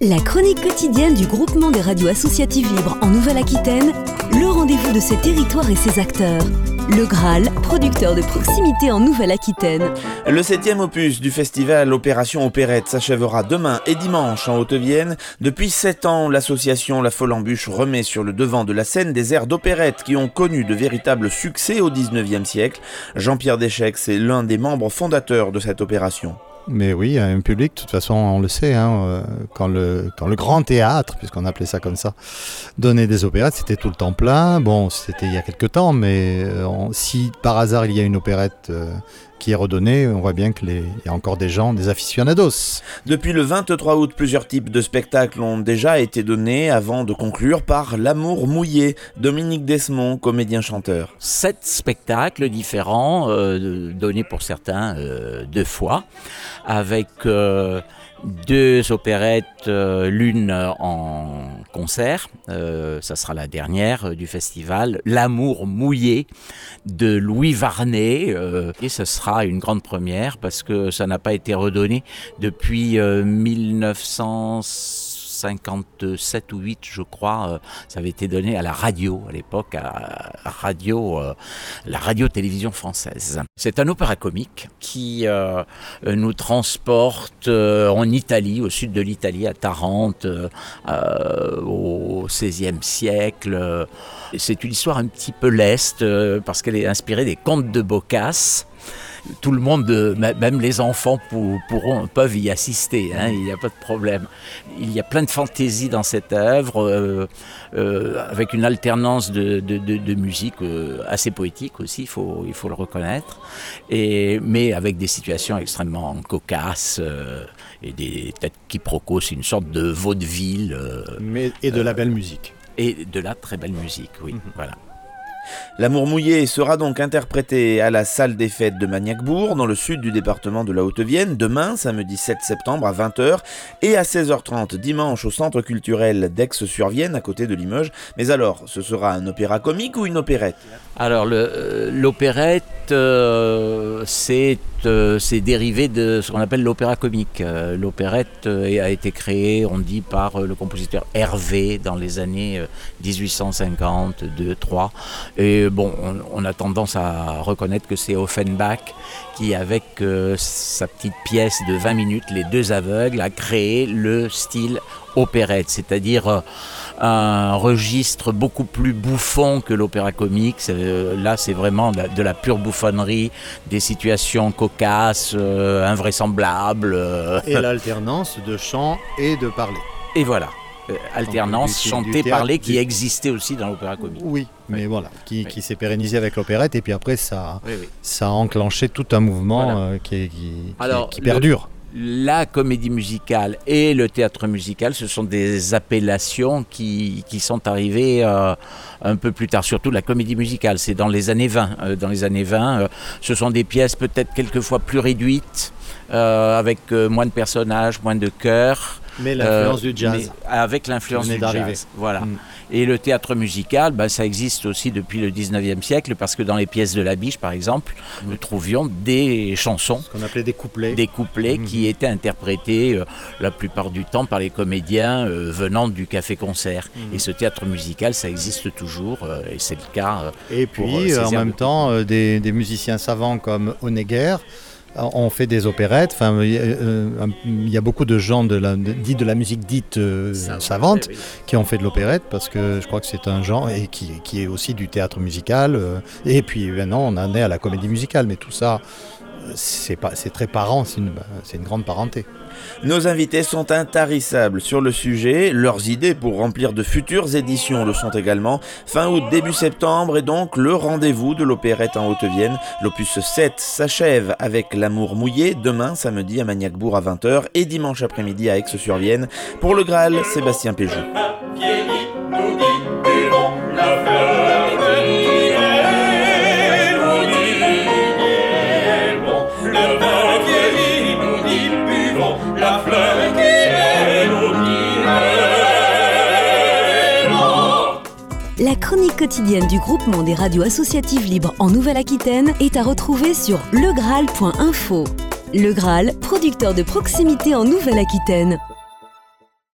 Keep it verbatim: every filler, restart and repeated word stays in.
La chronique quotidienne du groupement des radios associatives libres en Nouvelle-Aquitaine, le rendez-vous de ses territoires et ses acteurs. Le Graal, producteur de proximité en Nouvelle-Aquitaine. Le septième opus du festival Opération Opérette s'achèvera demain et dimanche en Haute-Vienne. Depuis sept ans, l'association La Folle-Embûche remet sur le devant de la scène des airs d'opérette qui ont connu de véritables succès au dix-neuvième siècle. Jean-Pierre Deschex est l'un des membres fondateurs de cette opération. Mais oui, un public, de toute façon, on le sait, hein, quand, le, quand le grand théâtre, puisqu'on appelait ça comme ça, donnait des opérettes, c'était tout le temps plein. Bon, c'était il y a quelques temps, mais on, si par hasard il y a une opérette euh, qui est redonnée, on voit bien qu'il y a encore des gens, des aficionados. Depuis le vingt-trois août, plusieurs types de spectacles ont déjà été donnés avant de conclure par L'Amour mouillé. Dominique Desmond, comédien-chanteur. Sept spectacles différents, euh, donnés pour certains euh, deux fois, avec euh, deux opérettes, euh, l'une en concert, euh, ça sera la dernière euh, du festival, L'Amour mouillé de Louis Varnet, euh, et ce sera une grande première parce que ça n'a pas été redonné depuis euh, mille neuf cent cinquante-sept ou huit, je crois. Euh, ça avait été donné à la radio à l'époque, à, à radio, euh, la radio-télévision française. C'est un opéra comique qui euh, nous transporte euh, en Italie, au sud de l'Italie, à Tarente, euh, euh, au seizième siècle. C'est une histoire un petit peu leste euh, parce qu'elle est inspirée des contes de Boccace. Tout le monde, même les enfants pourront, peuvent y assister, hein, il n'y a pas de problème. Il y a plein de fantaisie dans cette œuvre, euh, euh, avec une alternance de, de, de, de musique euh, assez poétique aussi, il faut, il faut le reconnaître, et, mais avec des situations extrêmement cocasses euh, et des têtes quiproquos, c'est une sorte de vaudeville. Euh, mais, et de la belle musique. Et de la très belle musique, oui, mmh. voilà. L'Amour mouillé sera donc interprété à la salle des fêtes de Magnacbourg, dans le sud du département de la Haute-Vienne, demain, samedi sept septembre à vingt heures, et à seize heures trente dimanche au centre culturel d'Aix-sur-Vienne, à côté de Limoges. Mais alors, ce sera un opéra comique ou une opérette ? Alors, le, euh, l'opérette, euh, c'est, euh, c'est dérivé de ce qu'on appelle l'opéra comique. Euh, l'opérette euh, a été créée, on dit, par euh, le compositeur Hervé dans les années euh, dix-huit cent cinquante, deux, trois. Et bon, on, on a tendance à reconnaître que c'est Offenbach qui, avec euh, sa petite pièce de vingt minutes, Les Deux Aveugles, a créé le style opérette, c'est-à-dire euh, un registre beaucoup plus bouffon que l'opéra comique. C'est, euh, là, c'est vraiment de la, de la pure bouffonnerie, des situations cocasses, euh, invraisemblables. Euh, et l'alternance de chant et de parler. Et voilà. Euh, alternance chanter-parler qui du... existait aussi dans l'opéra comique. Oui, mais oui. voilà, qui, oui. qui s'est pérennisé avec l'opérette, et puis après ça, oui, oui. ça a enclenché tout un mouvement voilà. euh, qui, qui, Alors, qui, qui perdure. Le, la comédie musicale et le théâtre musical, ce sont des appellations qui, qui sont arrivées euh, un peu plus tard, surtout la comédie musicale, c'est dans les années vingt. Euh, dans les années vingt, euh, ce sont des pièces peut-être quelquefois plus réduites, euh, avec euh, moins de personnages, moins de chœurs. Mais l'influence euh, du jazz. Avec l'influence du jazz, voilà. Mm. Et le théâtre musical, bah, ça existe aussi depuis le dix-neuvième siècle, parce que dans les pièces de la Biche, par exemple, mm. nous trouvions des chansons. Ce qu'on appelait des couplets. Des couplets mm. qui étaient interprétés euh, la plupart du temps par les comédiens euh, venant du café-concert. Mm. Et ce théâtre musical, ça existe toujours, euh, et c'est le cas euh, Et pour, puis, euh, en même temps, euh, des, des musiciens savants comme Honegger, on fait des opérettes, enfin, il euh, y a beaucoup de gens de la, de, dits de la musique dite euh, savante oui. qui ont fait de l'opérette, parce que je crois que c'est un genre et qui, qui est aussi du théâtre musical. Euh, et puis maintenant, on en est à la comédie musicale, mais tout ça, c'est, pas, c'est très parent, c'est une, c'est une grande parenté. Nos invités sont intarissables sur le sujet. Leurs idées pour remplir de futures éditions le sont également. Fin août, début septembre est donc le rendez-vous de l'opérette en Haute-Vienne. L'opus sept s'achève avec L'Amour mouillé, demain samedi à Magnacbourg à vingt heures et dimanche après-midi à Aix-sur-Vienne. Pour le Graal, Sébastien Péjou. La chronique quotidienne du groupement des radios associatives libres en Nouvelle-Aquitaine est à retrouver sur le graal point info. Le Graal, producteur de proximité en Nouvelle-Aquitaine.